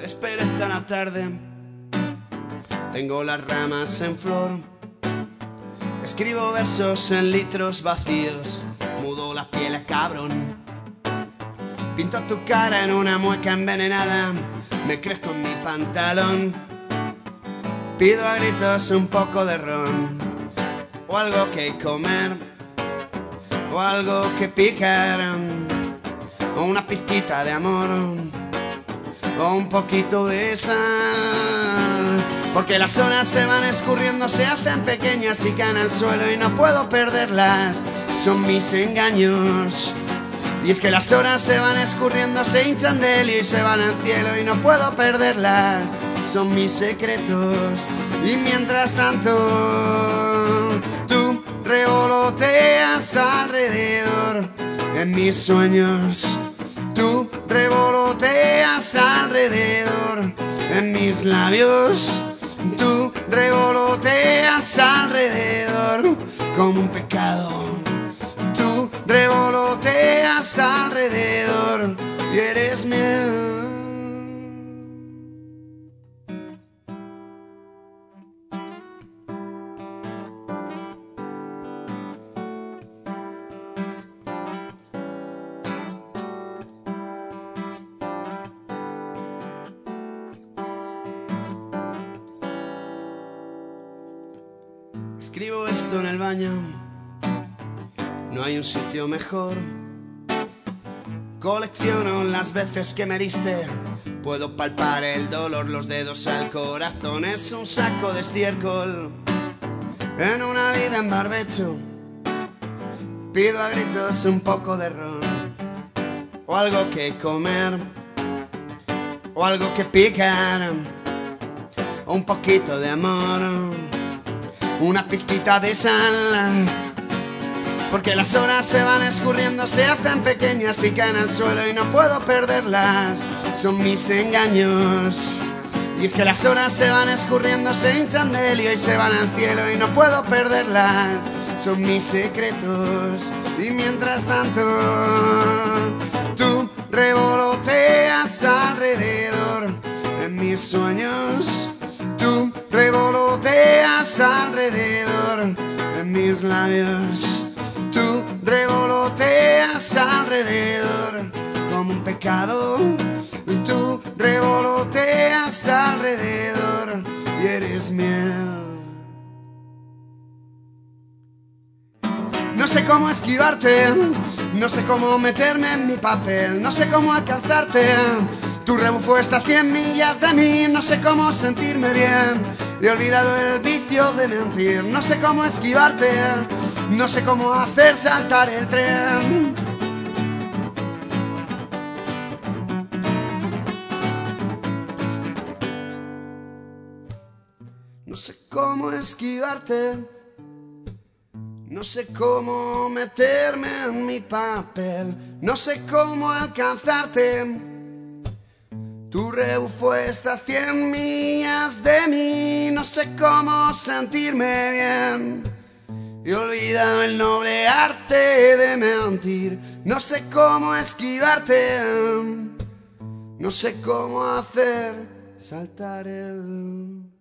despereza la tarde, tengo las ramas en flor, escribo versos en litros vacíos, mudo la piel a cabrón, pinto tu cara en una mueca envenenada, me crezco en mi pantalón, pido a gritos un poco de ron, o algo que comer, o algo que picar, o una pizquita de amor, o un poquito de sal, porque las horas se van escurriendo, se hacen pequeñas y caen al suelo y no puedo perderlas, son mis engaños. Y es que las horas se van escurriendo, se hinchan de helio y se van al cielo y no puedo perderlas, son mis secretos. Y mientras tanto tú revoloteas alrededor en mis sueños, tú revoloteas alrededor en mis labios, tú revoloteas alrededor como un pecado, tú revoloteas alrededor y eres mía. Escribo esto en el baño, no hay un sitio mejor. Colecciono las veces que me heriste, puedo palpar el dolor, los dedos al corazón. Es un saco de estiércol en una vida en barbecho. Pido a gritos un poco de ron, o algo que comer, o algo que picar, o un poquito de amor, una pizquita de sal, porque las horas se van escurriendo, se hacen pequeñas y caen al suelo y no puedo perderlas, son mis engaños. Y es que las horas se van escurriendo, se hinchan de helio y se van al cielo y no puedo perderlas, son mis secretos. Y mientras tanto tú revoloteas alrededor en mis sueños, tú revoloteas alrededor en mis labios, tú revoloteas alrededor como un pecado, tú revoloteas alrededor y eres miel. No sé cómo esquivarte, no sé cómo meterme en mi papel, no sé cómo alcanzarte. Tu rebufo está a 100 millas de mí, no sé cómo sentirme bien. He olvidado el vicio de mentir, no sé cómo esquivarte, no sé cómo hacer saltar el tren. No sé cómo esquivarte, no sé cómo meterme en mi papel, no sé cómo alcanzarte. Tu rebufo está a 100 millas de mí, no sé cómo sentirme bien. He olvidado el noble arte de mentir, no sé cómo esquivarte, no sé cómo hacer saltar el